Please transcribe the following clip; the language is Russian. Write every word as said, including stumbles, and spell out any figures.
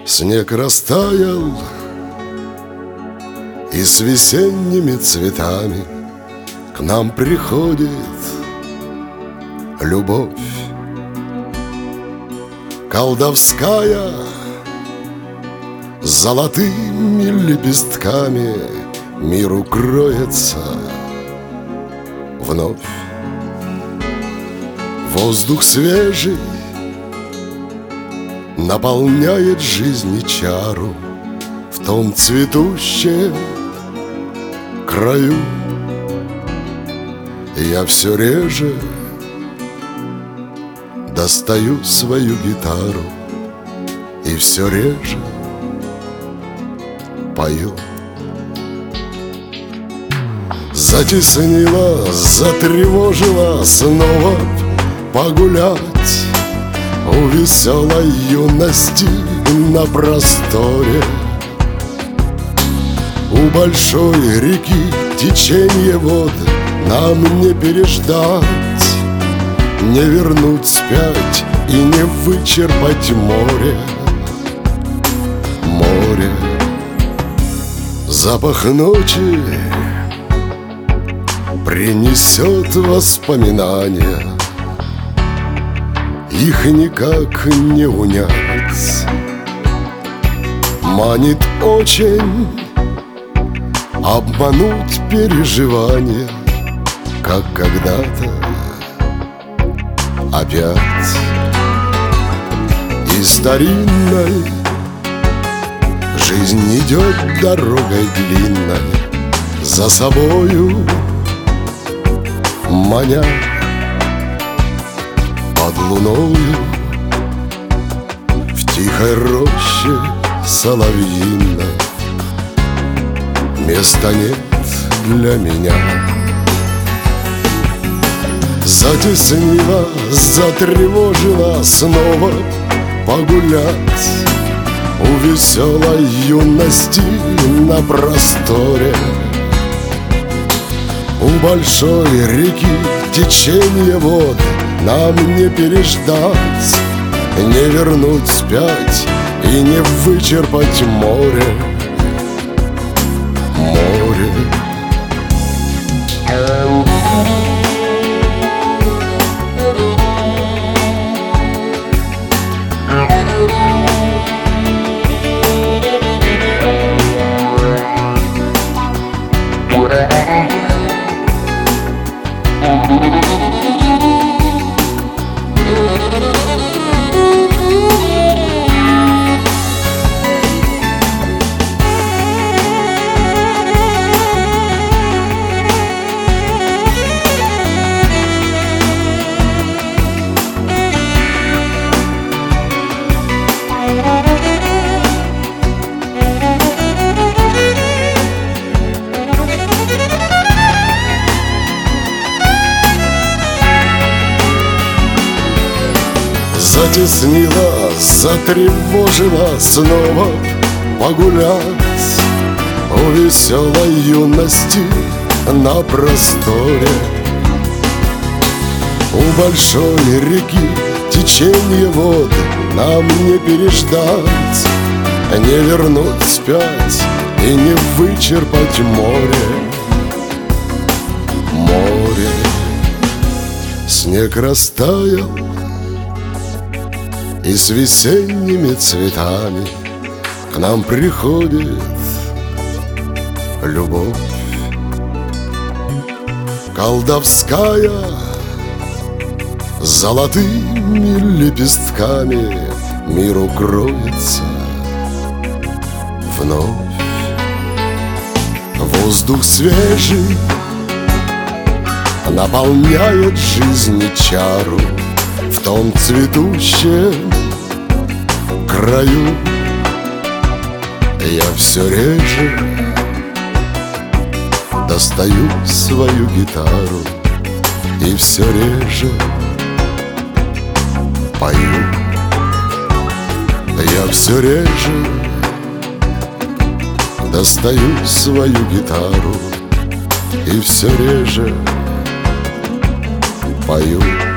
Снег растаял, и с весенними цветами к нам приходит любовь колдовская, с золотыми лепестками мир укроется вновь. Воздух свежий наполняет жизнь и чару в том цветущем краю. Я все реже достаю свою гитару и все реже пою. Затеснила, затревожила снова погулять у веселой юности на просторе. У большой реки течение вод нам не переждать, не вернуть вспять и не вычерпать море. Море, запах ночи принесет воспоминания, их никак не унять. Манит очень обмануть переживания, как когда-то опять. И старинной жизнь идет дорогой длинной, за собою маня под луною в тихой роще соловьиной. Места нет для меня. Затеснила, затревожила снова погулять у веселой юности на просторе. У большой реки течение вод нам не переждать, не вернуть вспять и не вычерпать море. Море. Затеснила, затревожила снова погулять у веселой юности на просторе. У большой реки течение вод нам не переждать, не вернуть вспять и не вычерпать море. Море. Снег растаял, и с весенними цветами к нам приходит любовь колдовская, с золотыми лепестками мир укроется вновь. Воздух свежий наполняет жизнь и чару в том цветущем краю. Я все реже достаю свою гитару и все реже пою. Я все реже достаю свою гитару и все реже пою.